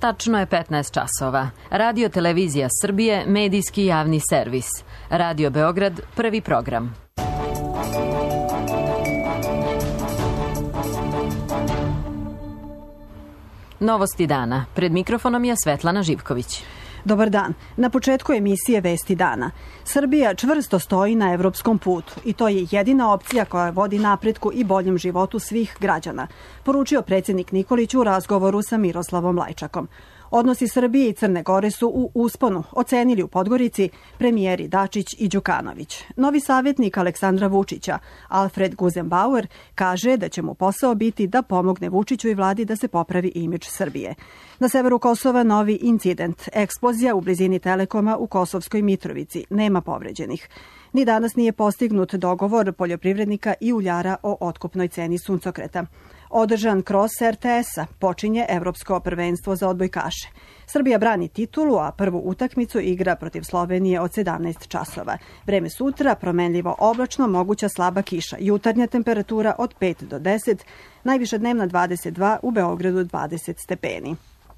Tačno je 15 časova. Radio Televizija Srbije, medijski javni servis. Radio Beograd, prvi program. Novosti dana. Pred mikrofonom je Svetlana Živković. Dobar dan. Na početku emisije Vesti dana. Srbija čvrsto stoji na evropskom putu i to je jedina opcija koja vodi napretku i boljem životu svih građana, poručio predsjednik Nikolić u razgovoru sa Miroslavom Lajčakom. Odnosi Srbije i Crne Gore su u usponu, ocenili u Podgorici premijeri Dačić i Đukanović. Novi savjetnik Aleksandra Vučića, Alfred Guzenbauer, kaže da će mu posao biti da pomogne Vučiću i vladi da se popravi imidž Srbije. Na severu Kosova novi incident, eksplozija u blizini Telekoma u Kosovskoj Mitrovici, nema povređenih. Ni danas nije postignut dogovor poljoprivrednika i uljara o otkupnoj ceni suncokreta. Održan kroz RTS-a počinje Evropsko prvenstvo za odbojkaše. Srbija brani titulu, a prvu utakmicu igra protiv Slovenije od 17 časova. Vreme sutra promenljivo oblačno, moguća slaba kiša. Jutarnja temperatura od 5 do 10, najviša dnevna 22, u Beogradu 20 stepeni.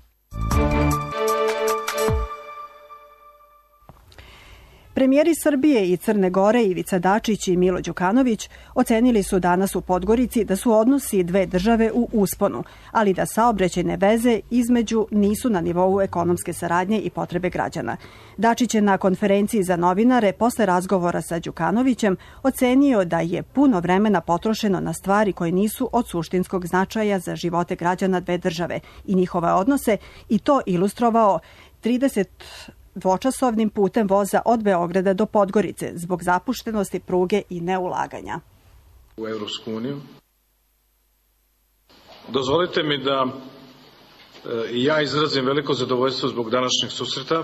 Premijeri Srbije i Crne Gore Ivica Dačić i Milo Đukanović ocenili su danas u Podgorici da su odnosi dve države u usponu, ali da saobraćajne veze između nisu na nivou ekonomske saradnje i potrebe građana. Dačić je na konferenciji za novinare posle razgovora sa Đukanovićem ocenio da je puno vremena potrošeno na stvari koje nisu od suštinskog značaja za živote građana dve države i njihove odnose i to ilustrovao 32-časovnim putem voza od Beograda do Podgorice zbog zapuštenosti pruge i neulaganja. U Evropsku uniju. Dozvolite mi da ja izrazim veliko zadovoljstvo zbog današnjeg susreta.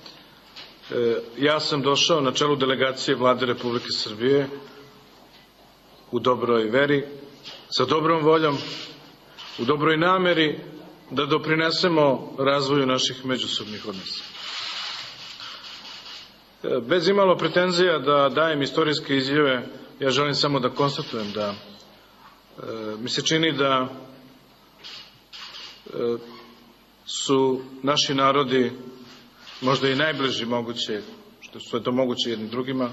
Ja sam došao na čelu delegacije Vlade Republike Srbije u dobroj veri, sa dobrom voljom, u dobroj nameri da doprinesemo razvoju naših međusobnih odnosa. Bez imalo pretenzija da dajem istorijske izjave, ja želim samo da konstatujem da mi se čini da su naši narodi možda i najbliži moguće, što je to moguće jednim drugima,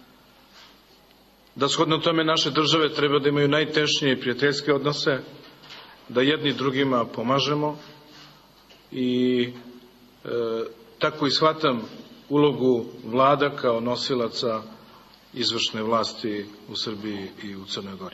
da shodno tome naše države treba da imaju najtešnije i prijateljske odnose, da jedni drugima pomažemo i tako i shvatam ulogu vlada kao nosilaca izvršne vlasti u Srbiji i u Crnoj Gori.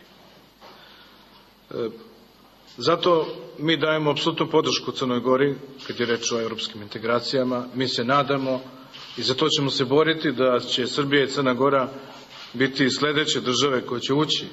Zato mi dajemo apsolutnu podršku Crnoj Gori kad je reč o evropskim integracijama. Mi se nadamo i za to ćemo se boriti da će Srbija i Crna Gora biti sledeće države koje će ući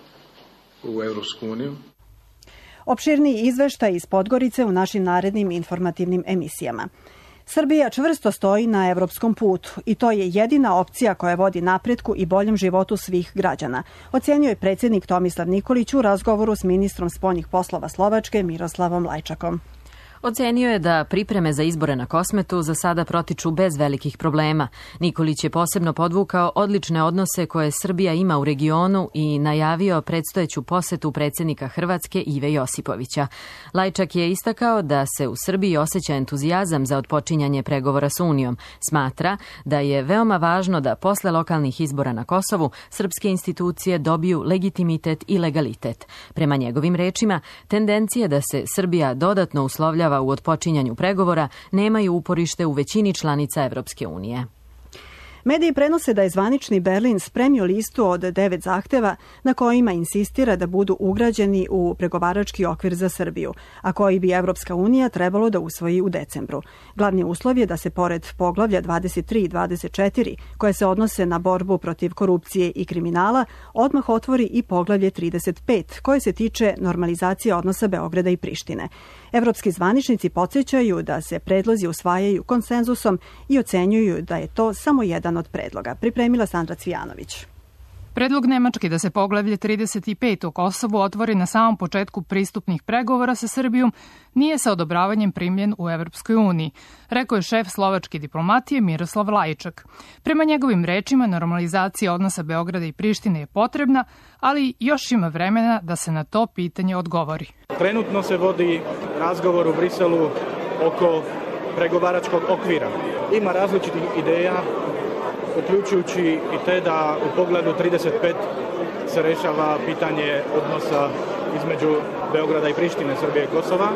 u Evropsku uniju. Opširniji izveštaj iz Podgorice u našim narednim informativnim emisijama. Srbija čvrsto stoji na evropskom putu i to je jedina opcija koja vodi napretku i boljem životu svih građana, ocenio je predsjednik Tomislav Nikolić u razgovoru s ministrom spoljnih poslova Slovačke Miroslavom Lajčakom. Ocenio je da pripreme za izbore na Kosmetu za sada protiču bez velikih problema. Nikolić je posebno podvukao odlične odnose koje Srbija ima u regionu i najavio predstojeću posetu predsjednika Hrvatske Ive Josipovića. Lajčak je istakao da se u Srbiji osjeća entuzijazam za otpočinjanje pregovora s Unijom. Smatra da je veoma važno da posle lokalnih izbora na Kosovu srpske institucije dobiju legitimitet i legalitet. Prema njegovim rečima, tendencije da se Srbija dodatno uslovljava u otpočinjanju pregovora nemaju uporište u većini članica Evropske unije. Mediji prenose da je zvanični Berlin spremio listu od 9 zahteva na kojima insistira da budu ugrađeni u pregovarački okvir za Srbiju, a koji bi Evropska unija trebalo da usvoji u decembru. Glavni uslov je da se pored poglavlja 23 i 24, koje se odnose na borbu protiv korupcije i kriminala, odmah otvori i poglavlje 35, koje se tiče normalizacije odnosa Beograda i Prištine. Evropski zvaničnici podsjećaju da se predlozi usvajaju konsenzusom i ocenjuju da je to samo jedan od predloga. Pripremila Sandra Cvijanović. Predlog Nemačke da se poglavlje 35 o Kosovu otvori na samom početku pristupnih pregovora sa Srbijom nije sa odobravanjem primljen u Evropskoj uniji, rekao je šef slovačke diplomatije Miroslav Lajčak. Prema njegovim rečima, normalizacija odnosa Beograda i Prištine je potrebna, ali još ima vremena da se na to pitanje odgovori. Trenutno se vodi razgovor u Briselu oko pregovaračkog okvira. Ima različitih ideja, uključujući i te da u poglavlju 35 se rešava pitanje odnosa između Beograda i Prištine, Srbije i Kosova,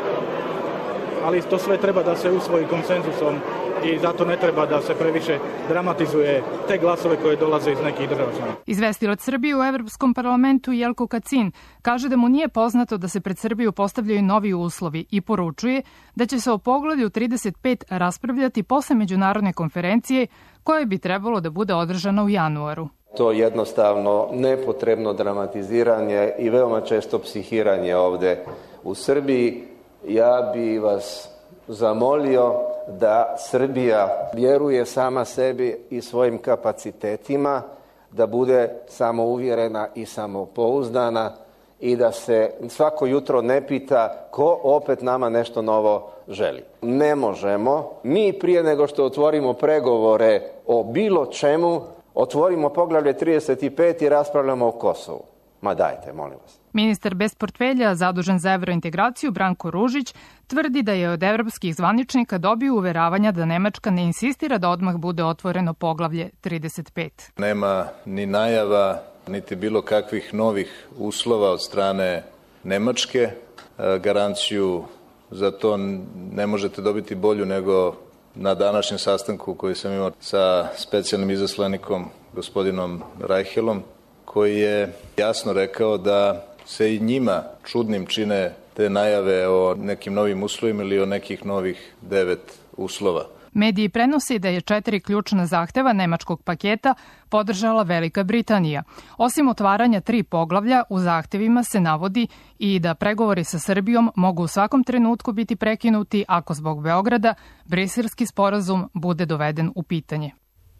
ali to sve treba da se usvoji konsenzusom i zato ne treba da se previše dramatizuje te glasove koje dolaze iz nekih država članica. Izvestilac Srbije u Evropskom parlamentu Jelko Kacin kaže da mu nije poznato da se pred Srbiju postavljaju novi uslovi i poručuje da će se o poglavlju 35 raspravljati posle međunarodne konferencije koja bi trebalo da bude održana u januaru. To jednostavno nepotrebno dramatiziranje i veoma često psihiranje ovde u Srbiji. Ja bi vas zamolio da Srbija vjeruje sama sebi i svojim kapacitetima, da bude samouvjerena i samopouzdana i da se svako jutro ne pita ko opet nama nešto novo želi. Ne možemo, mi prije nego što otvorimo pregovore o bilo čemu, otvorimo poglavlje 35 i raspravljamo o Kosovu. Ma dajte, molim vas. Ministar bez portfelja, zadužen za evrointegraciju, Branko Ružić, tvrdi da je od evropskih zvaničnika dobio uveravanja da Nemačka ne insistira da odmah bude otvoreno poglavlje 35. Nema ni najava, niti bilo kakvih novih uslova od strane Nemačke. Garanciju za to ne možete dobiti bolju nego na današnjem sastanku koji sam imao sa specijalnim izaslanikom gospodinom Rajhelom, koji je jasno rekao da se i njima čudnim čine te najave o nekim novim uslovima ili o nekih novih 9 uslova. Mediji prenose da je 4 ključna zahteva nemačkog paketa podržala Velika Britanija. Osim otvaranja 3 poglavlja, u zahtevima se navodi i da pregovori sa Srbijom mogu u svakom trenutku biti prekinuti ako zbog Beograda Briselski sporazum bude doveden u pitanje.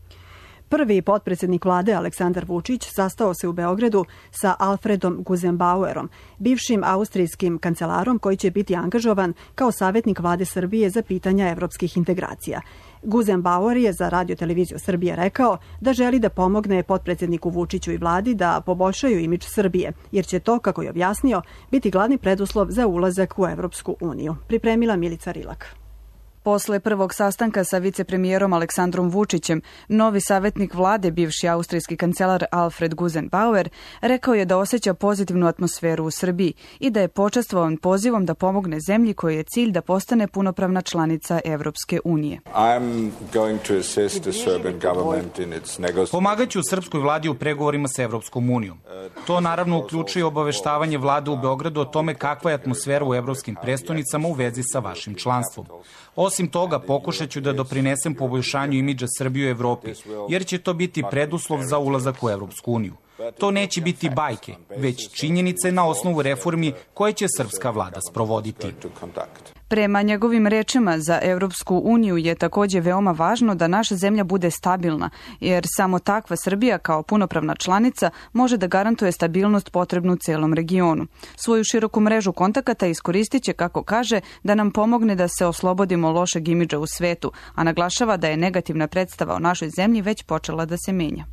Prvi potpredsednik vlade Aleksandar Vučić sastao se u Beogradu sa Alfredom Guzenbauerom, bivšim austrijskim kancelarom koji će biti angažovan kao savjetnik vlade Srbije za pitanja evropskih integracija. Guzenbauer je za Radio-televiziju Srbije rekao da želi da pomogne potpredsedniku Vučiću i vladi da poboljšaju imidž Srbije, jer će to, kako je objasnio, biti glavni preduslov za ulazak u Evropsku uniju. Pripremila Milica Rilak. Posle prvog sastanka sa vicepremijerom Aleksandrom Vučićem, novi savjetnik vlade, bivši austrijski kancelar Alfred Guzenbauer, rekao je da osjeća pozitivnu atmosferu u Srbiji i da je počastvovan pozivom da pomogne zemlji koji je cilj da postane punopravna članica Evropske unije. Pomagaću srpskoj vladi u pregovorima sa Evropskom unijom. To naravno uključuje obaveštavanje vlade u Beogradu o tome kakva je atmosfera u evropskim prestonicama u vezi sa vašim članstvom. Osim toga, pokušat ću da doprinesem poboljšanju imidža Srbije u Evropi, jer će to biti preduslov za ulazak u Evropsku uniju. To neće biti bajke, već činjenice na osnovu reformi koje će srpska vlada sprovoditi. Prema njegovim rečima, za Evropsku uniju je takođe veoma važno da naša zemlja bude stabilna, jer samo takva Srbija kao punopravna članica može da garantuje stabilnost potrebnu celom regionu. Svoju široku mrežu kontakata iskoristit će, kako kaže, da nam pomogne da se oslobodimo lošeg imidža u svetu, a naglašava da je negativna predstava o našoj zemlji već počela da se menja.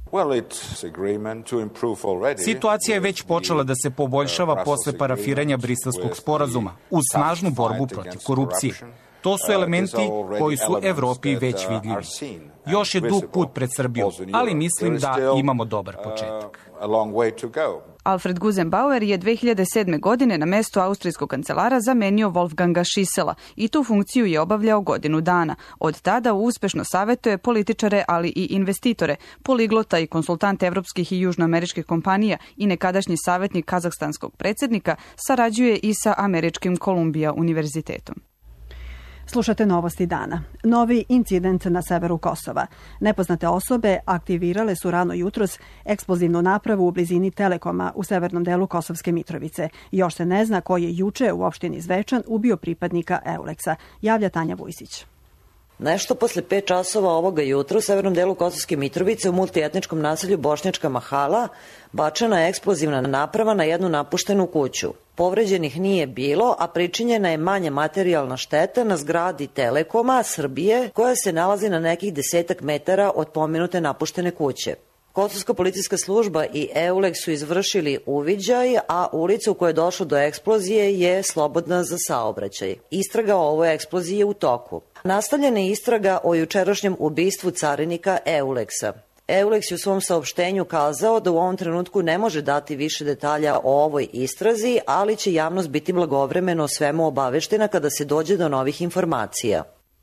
Situacija je već počela da se poboljšava posle parafiranja Briselskog sporazuma, uz snažnu borbu protiv korupcije. To su elementi koji su Evropi već vidljivi. Još je dug put pred Srbijom, ali mislim da imamo dobar početak. Alfred Guzenbauer je 2007. godine na mesto austrijskog kancelara zamenio Wolfganga Schissela i tu funkciju je obavljao godinu dana. Od tada uspešno savjetuje političare, ali i investitore, poliglota i konsultante evropskih i južnoameričkih kompanija i nekadašnji savjetnik kazahstanskog predsjednika sarađuje i sa američkim Columbia univerzitetom. Slušate novosti dana. Novi incident na severu Kosova. Nepoznate osobe aktivirale su rano jutros eksplozivnu napravu u blizini Telekoma u severnom delu Kosovske Mitrovice. Još se ne zna ko je juče u opštini Zvečan ubio pripadnika Euleksa, javlja Tanja Vujsić. Nešto posle 5 časova ovoga jutra u severnom delu Kosovske Mitrovice u multietničkom naselju Bošnjačka Mahala bačena je eksplozivna naprava na jednu napuštenu kuću. Povređenih nije bilo, a pričinjena je manja materijalna šteta na zgradi Telekoma Srbije koja se nalazi na nekih 10 metara od pomenute napuštene kuće. Kosovska policijska služba i EULEX su izvršili uviđaj, a ulica u kojoj je došlo do eksplozije je slobodna za saobraćaj. Istraga o ovoj eksploziji je u toku. Nastavljena je istraga o jučerašnjem ubistvu carinika EULEX-a. EULEX je u svom saopštenju kazao da u ovom trenutku ne može dati više detalja o ovoj istrazi, ali će javnost biti blagovremeno o svemu obaveštena kada se dođe do novih informacija.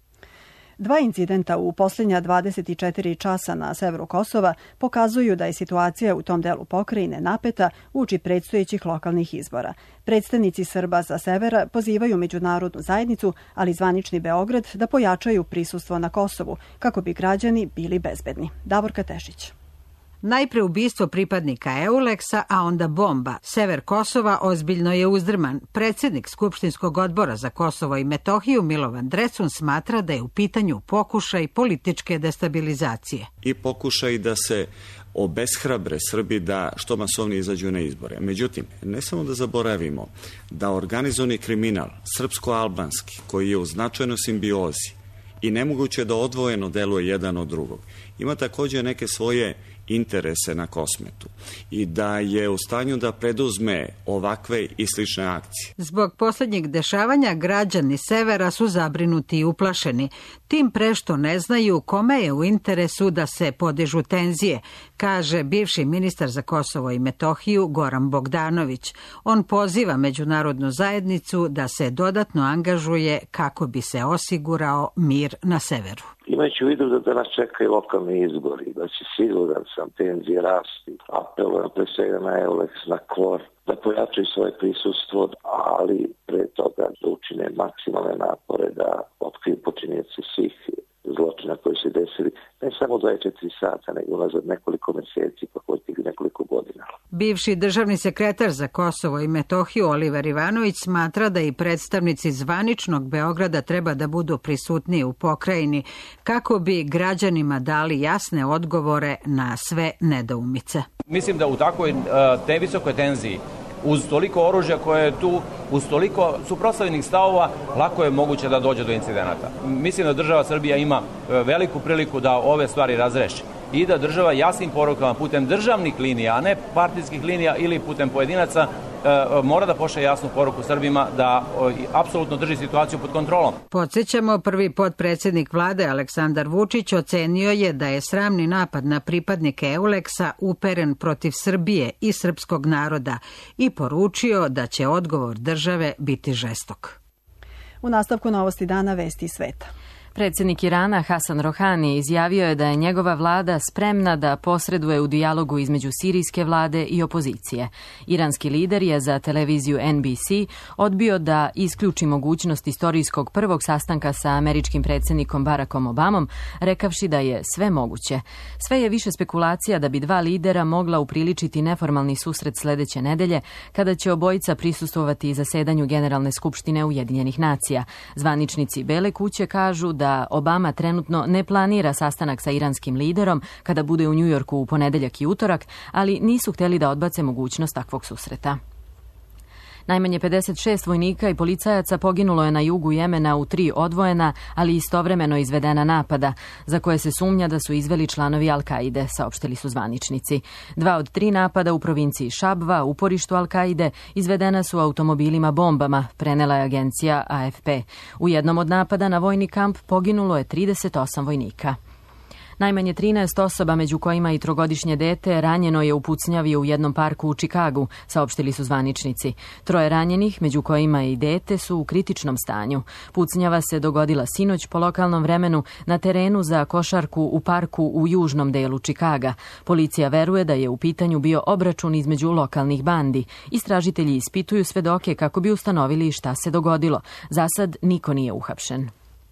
Dva incidenta u posljednja 24 časa na severu Kosova pokazuju da je situacija u tom delu pokrajine napeta uoči predstojećih lokalnih izbora. Predstavnici Srba sa severa pozivaju međunarodnu zajednicu, ali zvanični Beograd da pojačaju prisustvo na Kosovu kako bi građani bili bezbedni. Davorka Tešić. Najpre ubistvo pripadnika EULEX-a, a onda bomba. Sever Kosova ozbiljno je uzdrman. Predsjednik Skupštinskog odbora za Kosovo i Metohiju Milovan Drecun smatra da je u pitanju pokušaj političke destabilizacije. I pokušaj da se obeshrabre Srbi da što masovnije izađu na izbore. Međutim, ne samo da zaboravimo da organizovani kriminal srpsko-albanski, koji je u značajnoj simbiozi i nemoguće da odvojeno deluje jedan od drugog, ima također neke svoje interese na Kosmetu i da je u stanju da preduzme ovakve i slične akcije. Zbog posljednjeg dešavanja građani severa su zabrinuti i uplašeni, tim pre što ne znaju kome je u interesu da se podižu tenzije, kaže bivši ministar za Kosovo i Metohiju Goran Bogdanović. On poziva međunarodnu zajednicu da se dodatno angažuje kako bi se osigurao mir na severu. Imajući u vidu da nas čekaju lokalni izbori, da će siguran sam tenzije rasti, apelujem pre svega na EULEX, na KFOR, da pojačaju svoje prisustvo, ali pre toga da učine maksimalne napore da otkriju počinioce svih zločina koji se desili, ne samo 24 sata, nego nazad nekoliko meseci, pa koji nekoliko godina. Bivši državni sekretar za Kosovo i Metohiju Oliver Ivanović smatra da i predstavnici zvaničnog Beograda treba da budu prisutniji u pokrajini kako bi građanima dali jasne odgovore na sve nedoumice. Mislim da u takvoj te visokoj tenziji, uz toliko oružja koje je tu, uz toliko suprotstavljenih stavova, lako je moguće da dođe do incidenata. Mislim da država Srbija ima veliku priliku da ove stvari razreši i da država jasnim porukama putem državnih linija, a ne partijskih linija ili putem pojedinaca, mora da pošalje jasnu poruku Srbima da apsolutno drži situaciju pod kontrolom. Podsjećamo, prvi potpredsjednik vlade Aleksandar Vučić ocenio je da je sramni napad na pripadnike EULEX-a uperen protiv Srbije i srpskog naroda i poručio da će odgovor države biti žestok. U nastavku Novosti dana, vesti sveta. Predsjednik Irana Hasan Rohani izjavio je da je njegova vlada spremna da posreduje u dijalogu između sirijske vlade i opozicije. Iranski lider je za televiziju NBC odbio da isključi mogućnost istorijskog prvog sastanka sa američkim predsjednikom Barackom Obamom, rekavši da je sve moguće. Sve je više spekulacija da bi dva lidera mogla upriličiti neformalni susret sljedeće nedelje, kada će obojica prisustvovati zasedanju Generalne skupštine Ujedinjenih nacija. Zvaničnici Bele kuće kažu da Obama trenutno ne planira sastanak sa iranskim liderom kada bude u Njujorku u ponedjeljak i utorak, ali nisu htjeli da odbace mogućnost takvog susreta. Najmanje 56 vojnika i policajaca poginulo je na jugu Jemena u 3 odvojena, ali istovremeno izvedena napada, za koje se sumnja da su izveli članovi Al-Kaide, saopštili su zvaničnici. 2 od 3 napada u provinciji Šabva, uporištu Al-Kaide, izvedena su automobilima bombama, prenela je agencija AFP. U jednom od napada na vojni kamp poginulo je 38 vojnika. Najmanje 13 osoba, među kojima i 3-godišnje dete, ranjeno je u pucnjavi u jednom parku u Čikagu, saopštili su zvaničnici. 3 ranjenih, među kojima i dete, su u kritičnom stanju. Pucnjava se dogodila sinoć po lokalnom vremenu na terenu za košarku u parku u južnom delu Čikaga. Policija veruje da je u pitanju bio obračun između lokalnih bandi. Istražitelji ispituju svedoke kako bi ustanovili šta se dogodilo. Za sad niko nije uhapšen.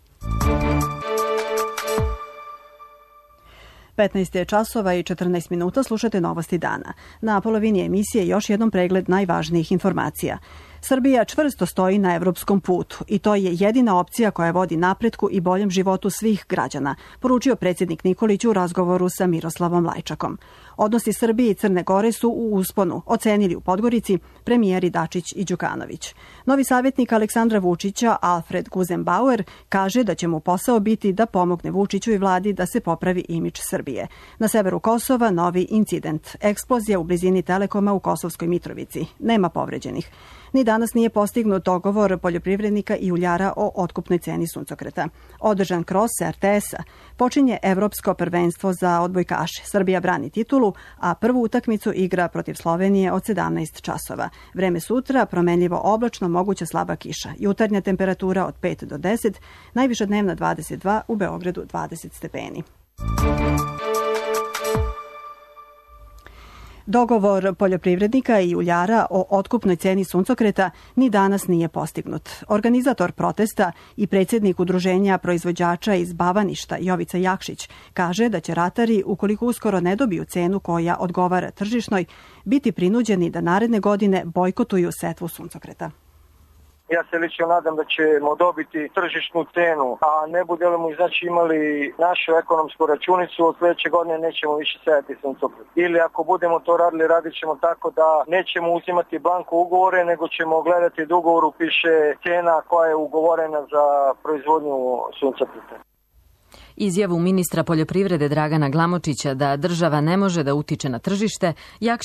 15 je časova i 14 minuta, slušate Novosti dana. Na polovini emisije još jednom pregled najvažnijih informacija. Srbija čvrsto stoji na evropskom putu i to je jedina opcija koja vodi napretku i boljem životu svih građana, poručio predsjednik Nikolić u razgovoru sa Miroslavom Lajčakom. Odnosi Srbije i Crne Gore su u usponu, ocenili u Podgorici premijeri Dačić i Đukanović. Novi savjetnik Aleksandra Vučića, Alfred Guzenbauer, kaže da će mu posao biti da pomogne Vučiću i vladi da se popravi imidž Srbije. Na severu Kosova novi incident. Eksplozija u blizini Telekoma u Kosovskoj Mitrovici. Nema povređenih. Ni danas nije postignut dogovor poljoprivrednika i uljara o otkupnoj ceni suncokreta. Održan kros RTS-a. Počinje Evropsko prvenstvo za odbojkaše. Srbija brani titulu, a prvu utakmicu igra protiv Slovenije od 17 časova. Vreme sutra promenljivo oblačno, moguća slaba kiša. Jutarnja temperatura od 5 do 10, najviša dnevna 22, u Beogradu 20 stepeni. Dogovor poljoprivrednika i uljara o otkupnoj ceni suncokreta ni danas nije postignut. Organizator protesta i predsjednik udruženja proizvođača iz Bavaništa Jovica Jakšić kaže da će ratari, ukoliko uskoro ne dobiju cenu koja odgovara tržišnoj, biti prinuđeni da naredne godine bojkotuju setvu suncokreta. Ja se lično nadam da ćemo dobiti tržišnu cenu, a ne budemo imali našu ekonomsku računicu, od sljedeće godine nećemo više sejati suncokret. Ili ako budemo to radili, radit ćemo tako da nećemo uzimati blanko ugovore, nego ćemo gledati da ugovoru piše cena koja je ugovorena za proizvodnju suncokreta. Izjavu ministra poljoprivrede Dragana Glamočića da država ne može da utiče na tržište,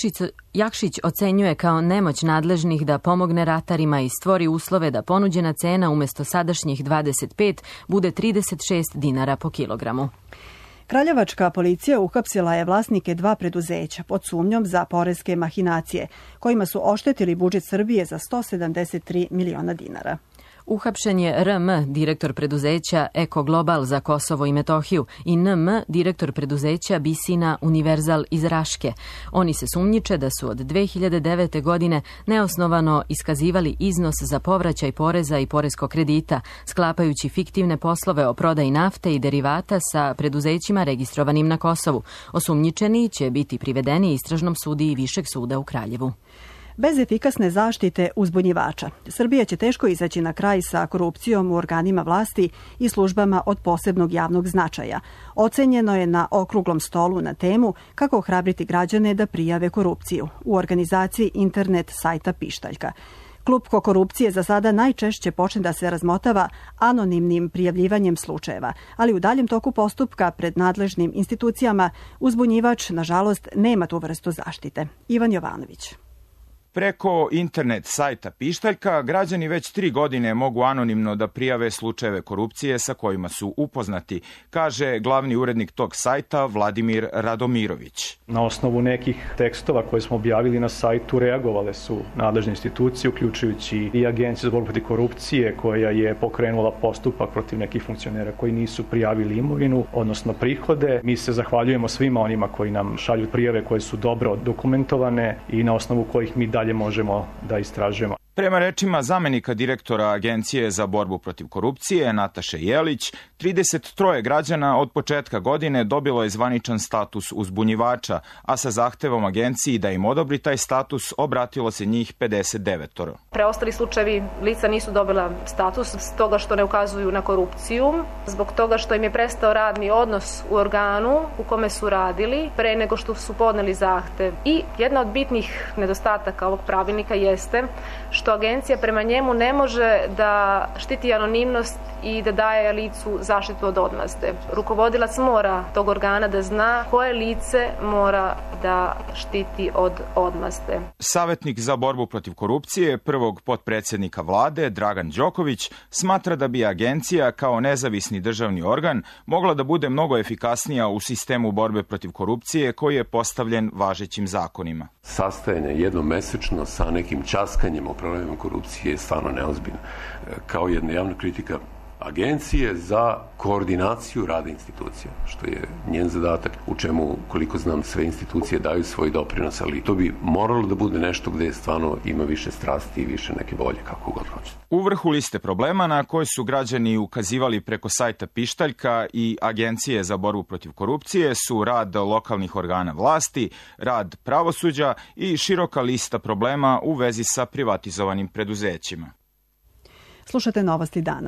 Jakšić ocenjuje kao nemoć nadležnih da pomogne ratarima i stvori uslove da ponuđena cena umjesto sadašnjih 25 bude 36 dinara po kilogramu. Kraljevačka policija uhapsila je vlasnike 2 preduzeća pod sumnjom za poreske mahinacije, kojima su oštetili budžet Srbije za 173 miliona dinara. Uhapšen je RM, direktor preduzeća Eko Global za Kosovo i Metohiju, i NM, direktor preduzeća Bisina Univerzal iz Raške. Oni se sumnjiče da su od 2009. godine neosnovano iskazivali iznos za povraćaj poreza i poreskog kredita, sklapajući fiktivne poslove o prodaji nafte i derivata sa preduzećima registrovanim na Kosovu. Osumnjičeni će biti privedeni istražnom sudiji Višeg suda u Kraljevu. Bez efikasne zaštite uzbunjivača, Srbija će teško izaći na kraj sa korupcijom u organima vlasti i službama od posebnog javnog značaja. Ocenjeno je na okruglom stolu na temu kako ohrabriti građane da prijave korupciju u organizaciji internet sajta Pištaljka. Klupko korupcije za sada najčešće počne da se razmotava anonimnim prijavljivanjem slučajeva, ali u daljem toku postupka pred nadležnim institucijama uzbunjivač, nažalost, nema tu vrstu zaštite. Ivan Jovanović. Preko internet sajta Pištaljka građani već 3 godine mogu anonimno da prijave slučajeve korupcije sa kojima su upoznati, kaže glavni urednik tog sajta Vladimir Radomirović. Na osnovu nekih tekstova koje smo objavili na sajtu reagovale su nadležne institucije, uključujući i Agenciju za borbu protiv korupcije, koja je pokrenula postupak protiv nekih funkcionera koji nisu prijavili imovinu, odnosno prihode. Mi se zahvaljujemo svima onima koji nam šalju prijave koje su dobro dokumentovane i na osnovu kojih mi dalje možemo da istražujemo. Prema rečima zamenika direktora Agencije za borbu protiv korupcije Nataše Jelić, 33 građana od početka godine dobilo je zvaničan status uzbunjivača, a sa zahtevom agenciji da im odobri taj status obratilo se njih 59. Preostali slučajevi lica nisu dobila status s toga što ne ukazuju na korupciju, zbog toga što im je prestao radni odnos u organu u kome su radili pre nego što su podneli zahtev. I jedna od bitnih nedostataka ovog pravilnika jeste što agencija prema njemu ne može da štiti anonimnost i da daje licu zaštitu od odmazde. Rukovodilac mora tog organa da zna koje lice mora da štiti od odmazde. Savjetnik za borbu protiv korupcije prvog potpredsjednika vlade, Dragan Đoković, smatra da bi agencija kao nezavisni državni organ mogla da bude mnogo efikasnija u sistemu borbe protiv korupcije koji je postavljen važećim zakonima. Sastajanje jednomesečno sa nekim časkanjem o problemima korupcije je stvarno neozbiljno. Kao jedna javna kritika agencije za koordinaciju rada institucija, što je njen zadatak, u čemu, koliko znam, sve institucije daju svoj doprinos, ali to bi moralo da bude nešto gde stvarno ima više strasti i više neke volje, kako god hoćete. U vrhu liste problema na koje su građani ukazivali preko sajta Pištaljka i Agencije za borbu protiv korupcije su rad lokalnih organa vlasti, rad pravosuđa i široka lista problema u vezi sa privatizovanim preduzećima. Slušate Novosti dana.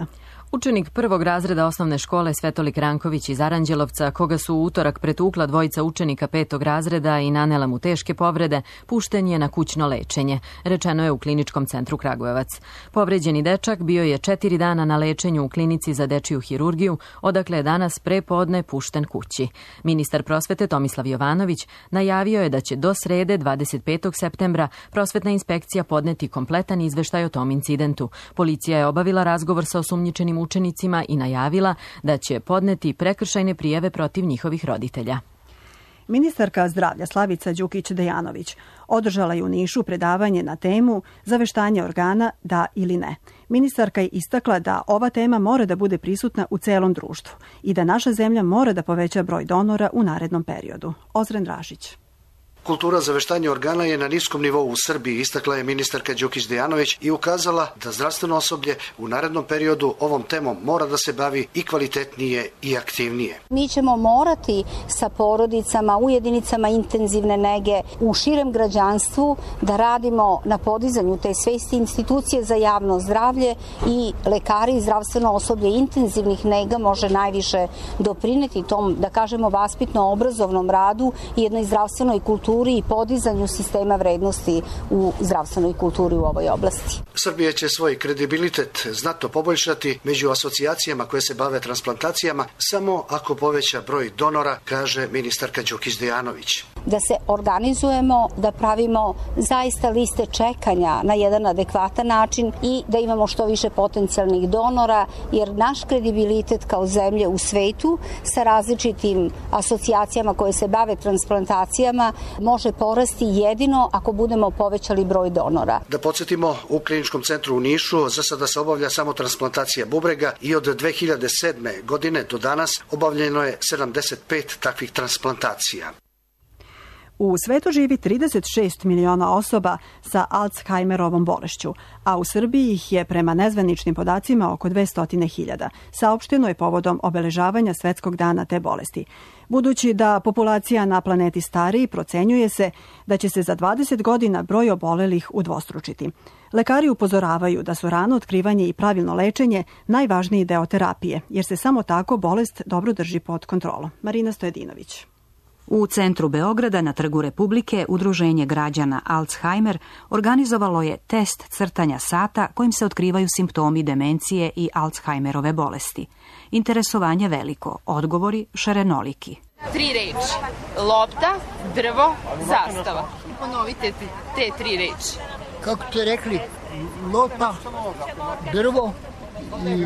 Učenik prvog razreda osnovne škole Svetolik Ranković iz Aranđelovca, koga su u utorak pretukla dvojica učenika petog razreda i nanela mu teške povrede, pušten je na kućno lečenje, rečeno je u Kliničkom centru Kragujevac. Povređeni dečak bio je 4 dana na lečenju u klinici za dečiju hirurgiju, odakle je danas pre podne pušten kući. Ministar prosvete Tomislav Jovanović najavio je da će do srede 25. septembra prosvetna inspekcija podneti kompletan izveštaj o tom incidentu. Policija je obavila razgovor sa osumnjičenim učenicima i najavila da će podneti prekršajne prijave protiv njihovih roditelja. Ministarka zdravlja Slavica Đukić-Dejanović održala je u Nišu predavanje na temu zaveštanje organa da ili ne. Ministarka je istakla da ova tema mora da bude prisutna u celom društvu i da naša zemlja mora da poveća broj donora u narednom periodu. Ozren Dražić. Kultura zaveštanja organa je na niskom nivou u Srbiji, istakla je ministarka Đukić-Dejanović i ukazala da zdravstveno osoblje u narednom periodu ovom temom mora da se bavi i kvalitetnije i aktivnije. Mi ćemo morati sa porodicama u jedinicama intenzivne nege u širem građanstvu da radimo na podizanju te svesti. Institucije za javno zdravlje i lekari i zdravstveno osoblje intenzivnih nega može najviše doprineti tom, da kažemo, vaspitno-obrazovnom radu i jednoj zdravstvenoj kulturi i podizanju sistema vrednosti u zdravstvenoj kulturi u ovoj oblasti. Srbija će svoj kredibilitet znatno poboljšati među asocijacijama koje se bave transplantacijama samo ako poveća broj donora, kaže ministarka Đukić-Dejanović. Da se organizujemo, da pravimo zaista liste čekanja na jedan adekvatan način i da imamo što više potencijalnih donora, jer naš kredibilitet kao zemlje u svetu sa različitim asocijacijama koje se bave transplantacijama može porasti jedino ako budemo povećali broj donora. Da podsjetimo, u Kliničkom centru u Nišu za sada se obavlja samo transplantacija bubrega i od 2007. godine do danas obavljeno je 75 takvih transplantacija. U svetu živi 36 miliona osoba sa Alzheimerovom bolešću, a u Srbiji ih je prema nezvaničnim podacima oko 200.000. Saopšteno je povodom obeležavanja Svetskog dana te bolesti. Budući da populacija na planeti stari, procenjuje se da će se za 20 godina broj obolelih udvostručiti. Lekari upozoravaju da su rano otkrivanje i pravilno lečenje najvažniji deo terapije, jer se samo tako bolest dobro drži pod kontrolom. Marina Stojedinović. U centru Beograda na Trgu Republike Udruženje građana Alzheimer organizovalo je test crtanja sata kojim se otkrivaju simptomi demencije i Alzheimerove bolesti. Interesovanje veliko, odgovori šarenoliki. 3 reči. Lopta, drvo, zastava. Ponovite te 3 reči. Kako ste rekli, lopta, drvo i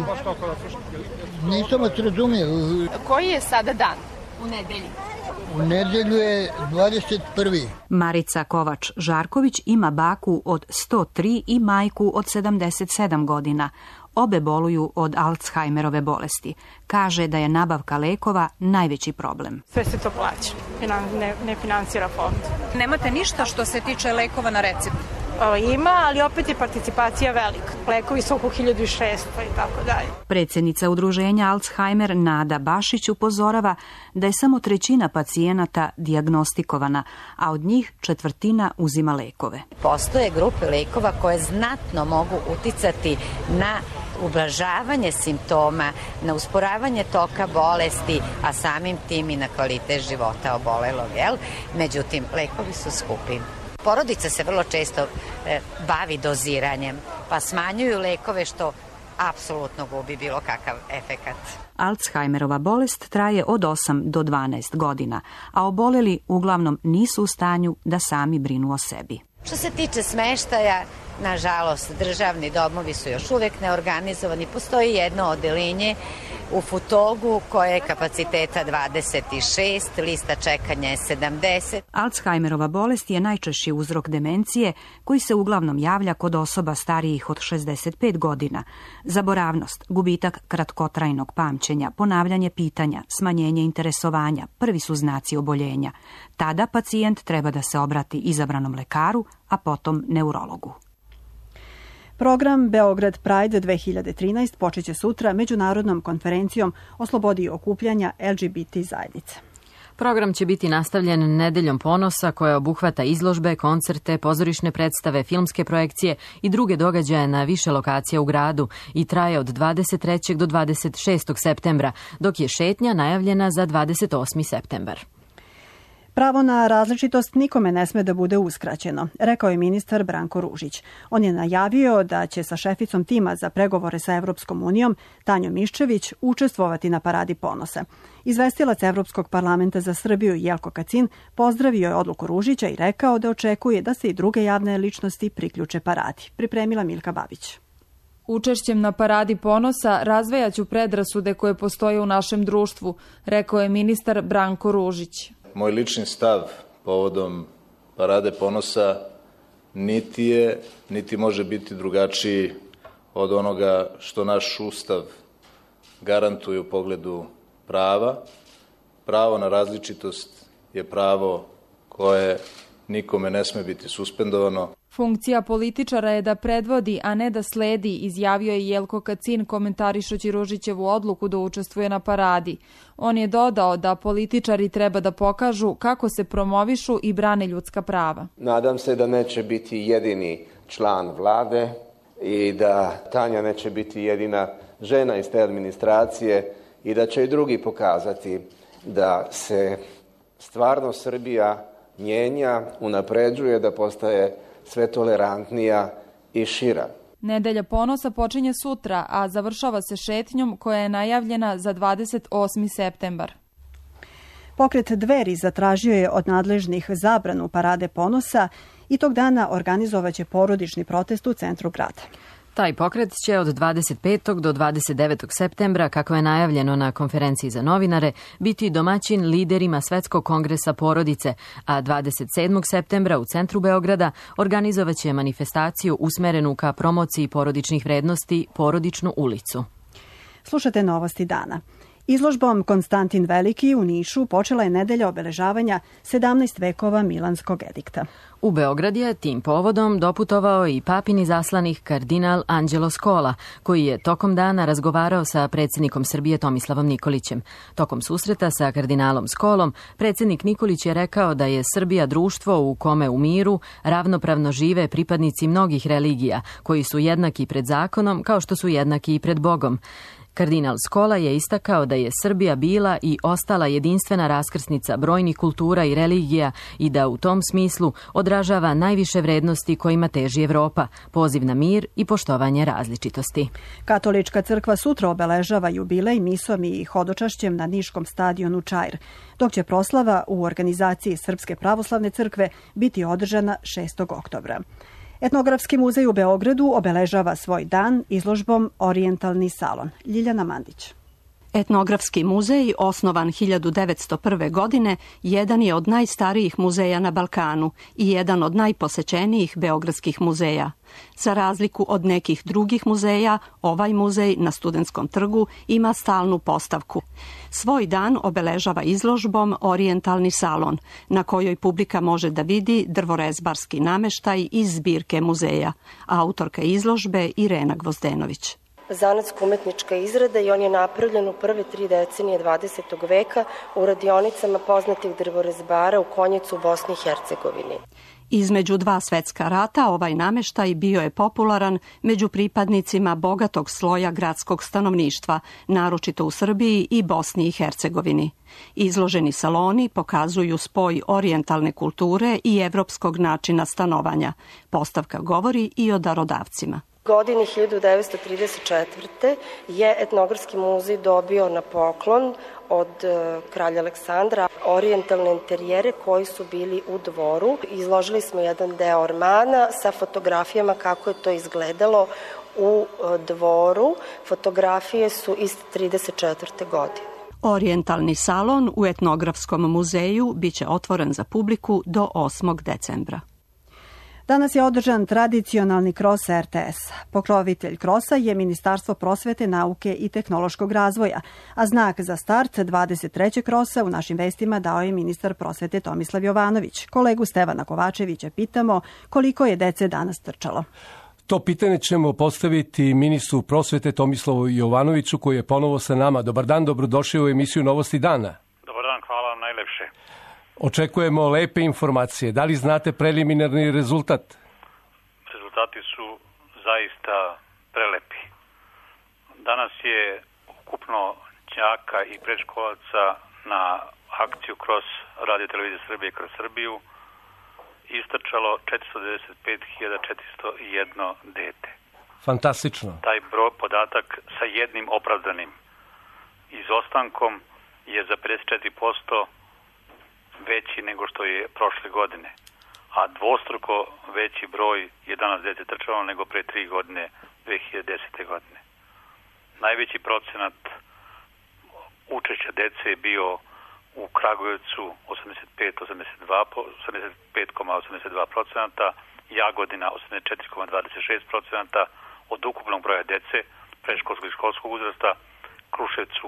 nisam vas razumio. Koji je sada dan? U nedelji. U nedelju je 21. Marica Kovač-Žarković ima baku od 103 i majku od 77 godina. Obe boluju od Alzheimerove bolesti. Kaže da je nabavka lekova najveći problem. Sve se to plaća, ne finansira fond. Nemate ništa što se tiče lekova na recept? Ima, ali opet je participacija velika. Lekovi su oko 1600 i tako dalje. Predsjednica udruženja Alzheimer Nada Bašić upozorava da je samo 1/3 pacijenata dijagnostikovana, a od njih 1/4 uzima lekove. Postoje grupe lekova koje znatno mogu uticati na ublažavanje simptoma, na usporavanje toka bolesti, a samim tim i na kvalitet života obolelog. Međutim, lekovi su skupi. Porodica se vrlo često bavi doziranjem, pa smanjuju lekove što apsolutno gubi bilo kakav efekat. Alzheimerova bolest traje od 8 do 12 godina, a oboleli uglavnom nisu u stanju da sami brinu o sebi. Što se tiče smeštaja, nažalost, državni domovi su još uvijek neorganizovani. Postoji jedno odeljenje u Futogu koje je kapaciteta 26, lista čekanja je 70. Alzheimerova bolest je najčešći uzrok demencije koji se uglavnom javlja kod osoba starijih od 65 godina. Zaboravnost, gubitak kratkotrajnog pamćenja, ponavljanje pitanja, smanjenje interesovanja prvi su znaci oboljenja. Tada pacijent treba da se obrati izabranom lekaru, a potom neurologu. Program Beograd Pride 2013 počeće sutra međunarodnom konferencijom o slobodi okupljanja LGBT zajednice. Program će biti nastavljen Nedeljom ponosa koja obuhvata izložbe, koncerte, pozorišne predstave, filmske projekcije i druge događaje na više lokacija u gradu i traje od 23. do 26. septembra, dok je šetnja najavljena za 28. septembar. Pravo na različitost nikome ne sme da bude uskraćeno, rekao je ministar Branko Ružić. On je najavio da će sa šeficom tima za pregovore sa Evropskom unijom, Tanjom Miščević, učestvovati na Paradi ponosa. Izvestilac Evropskog parlamenta za Srbiju Jelko Kacin pozdravio je odluku Ružića i rekao da očekuje da se i druge javne ličnosti priključe paradi. Pripremila Milka Babić. Učešćem na Paradi ponosa razvejaću predrasude koje postoje u našem društvu, rekao je ministar Branko Ružić. Moj lični stav povodom Parade ponosa niti može biti drugačiji od onoga što naš Ustav garantuje u pogledu prava. Pravo na različitost je pravo koje nikome ne sme biti suspendovano. Funkcija političara je da predvodi, a ne da sledi, izjavio je Jelko Kacin komentarišući Ružićevu odluku da učestvuje na paradi. On je dodao da političari treba da pokažu kako se promovišu i brane ljudska prava. Nadam se da neće biti jedini član vlade i da Tanja neće biti jedina žena iz te administracije i da će i drugi pokazati da se stvarno Srbija mijenja, unapređuje, da postaje sve tolerantnija i šira. Nedelja ponosa počinje sutra, a završava se šetnjom koja je najavljena za 28. septembar. Pokret Dveri zatražio je od nadležnih zabranu Parade ponosa i tog dana organizovaće porodični protest u centru grada. Taj pokret će od 25. do 29. septembra, kako je najavljeno na konferenciji za novinare, biti domaćin liderima Svetskog kongresa porodice, a 27. septembra u centru Beograda organizovaće manifestaciju usmerenu ka promociji porodičnih vrednosti Porodičnu ulicu. Slušate novosti dana. Izložbom Konstantin Veliki u Nišu počela je nedelja obeležavanja 17 vekova Milanskog edikta. U Beograd je tim povodom doputovao i papin izaslanik kardinal Anđelo Scola, koji je tokom dana razgovarao sa predsjednikom Srbije Tomislavom Nikolićem. Tokom susreta sa kardinalom Scolom, predsjednik Nikolić je rekao da je Srbija društvo u kome u miru ravnopravno žive pripadnici mnogih religija, koji su jednaki pred zakonom kao što su jednaki i pred Bogom. Kardinal Scola je istakao da je Srbija bila i ostala jedinstvena raskrsnica brojnih kultura i religija i da u tom smislu odražava najviše vrednosti kojima teži Evropa, poziv na mir i poštovanje različitosti. Katolička crkva sutra obeležava jubilej misom i hodočašćem na Niškom stadionu Čair, dok će proslava u organizaciji Srpske pravoslavne crkve biti održana 6. oktobra. Etnografski muzej u Beogradu obeležava svoj dan izložbom Orijentalni salon. Ljiljana Mandić. Etnografski muzej, osnovan 1901. godine, jedan je od najstarijih muzeja na Balkanu i jedan od najposećenijih beogradskih muzeja. Za razliku od nekih drugih muzeja, ovaj muzej na Studentskom trgu ima stalnu postavku. Svoj dan obeležava izložbom Orijentalni salon, na kojoj publika može da vidi drvorezbarski nameštaj iz zbirke muzeja. Autorka izložbe Irena Gvozdenović. Zanatsko-umetnička izrada i on je napravljen u prve 3 decenije 20. veka u radionicama poznatih drvorezbara u Konjicu u Bosni i Hercegovini. Između 2 svetska rata ovaj nameštaj bio je popularan među pripadnicima bogatog sloja gradskog stanovništva, naročito u Srbiji i Bosni i Hercegovini. Izloženi saloni pokazuju spoj orijentalne kulture i evropskog načina stanovanja. Postavka govori i o darodavcima. Godini 1934. je Etnografski muzej dobio na poklon od kralja Aleksandra orijentalne interijere koji su bili u dvoru. Izložili smo jedan deo ormana sa fotografijama kako je to izgledalo u dvoru. Fotografije su iz 1934. godine. Orijentalni salon u Etnografskom muzeju biće otvoren za publiku do 8. decembra. Danas je održan tradicionalni kros RTS. Pokrovitelj krosa je Ministarstvo prosvete, nauke i tehnološkog razvoja, a znak za start 23. krosa u našim vestima dao je ministar prosvete Tomislav Jovanović. Kolegu Stevana Kovačevića pitamo koliko je dece danas trčalo. To pitanje ćemo postaviti ministru prosvete Tomislavu Jovanoviću koji je ponovo sa nama. Dobar dan, dobrodošli u emisiju Novosti dana. Dobar dan, hvala vam najlepše. Očekujemo lepe informacije. Da li znate preliminarni rezultat? Rezultati su zaista prelepi. Danas je ukupno đaka i predškolaca na akciju kroz Radio Televizije Srbije i kroz Srbiju istrčalo 495.401 dete. Fantastično. Taj broj podatak sa jednim opravdanim izostankom je za 54% veći nego što je prošle godine, a dvostruko veći broj je danas dece trčalo nego pre 3 godine, 2010. godine. Najveći procenat učešća dece je bio u Kragujevcu 85,82%, Jagodina 84,26% od ukupnog broja dece predškolskog i školskog uzrasta, Kruševcu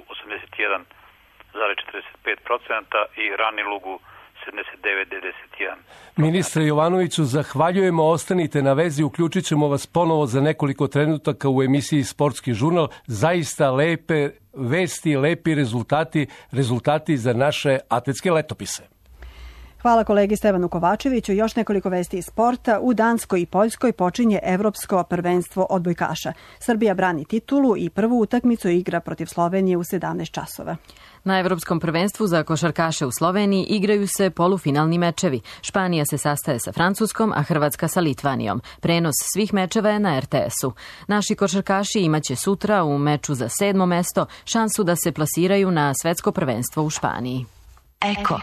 81,45% i Ranilugu 79,91%. Ministre Jovanoviću, zahvaljujemo, ostanite na vezi, uključit ćemo vas ponovo za nekoliko trenutaka u emisiji Sportski žurnal. Zaista lepe vesti, lepi rezultati za naše atletske letopise. Hvala kolegi Stevanu Kovačeviću. Još nekoliko vesti iz sporta. U Danskoj i Poljskoj počinje Evropsko prvenstvo odbojkaša. Srbija brani titulu i prvu utakmicu igra protiv Slovenije u 17 časova. Na Evropskom prvenstvu za košarkaše u Sloveniji igraju se polufinalni mečevi. Španija se sastaje sa Francuskom, a Hrvatska sa Litvanijom. Prenos svih mečeva je na RTS-u. Naši košarkaši imaće sutra u meču za 7. mesto šansu da se plasiraju na svetsko prvenstvo u Španiji. Eko.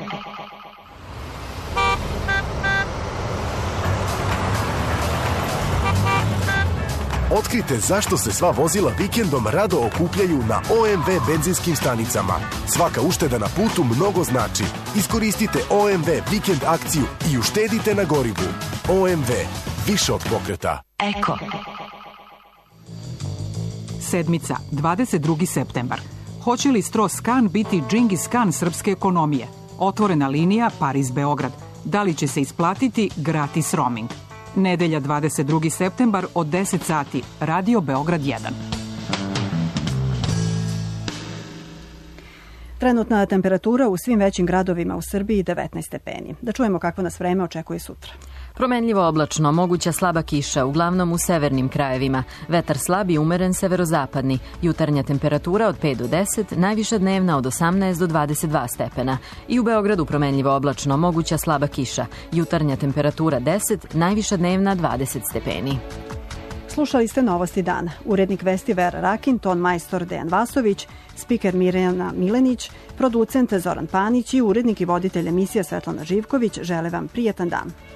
Otkrite zašto se sva vozila vikendom rado okupljaju na OMV benzinskim stanicama. Svaka ušteda na putu mnogo znači. Iskoristite OMV vikend akciju i uštedite na gorivu. OMV. Više od pokreta. Eko. Sedmica, 22. septembar. Hoće li Stros-Kan biti Džingis Kan srpske ekonomije? Otvorena linija Pariz-Beograd. Da li će se isplatiti gratis roaming? Nedelja 22. septembar od 10 sati. Radio Beograd 1. Trenutna temperatura u svim većim gradovima u Srbiji 19 stepeni. Da čujemo kako nas vreme očekuje sutra. Promenljivo oblačno, moguća slaba kiša, uglavnom u severnim krajevima. Vetar slab i umeren severozapadni. Jutarnja temperatura od 5 do 10, najviša dnevna od 18 do 22 stepena. I u Beogradu promenljivo oblačno, moguća slaba kiša. Jutarnja temperatura 10, najviša dnevna 20 stepeni. Slušali ste Novosti dana. Urednik vesti Vera Rakin, ton majstor Dejan Vasović, spiker Mirjana Milenić, producent Zoran Panić i urednik i voditelj emisija Svetlana Živković žele vam prijetan dan.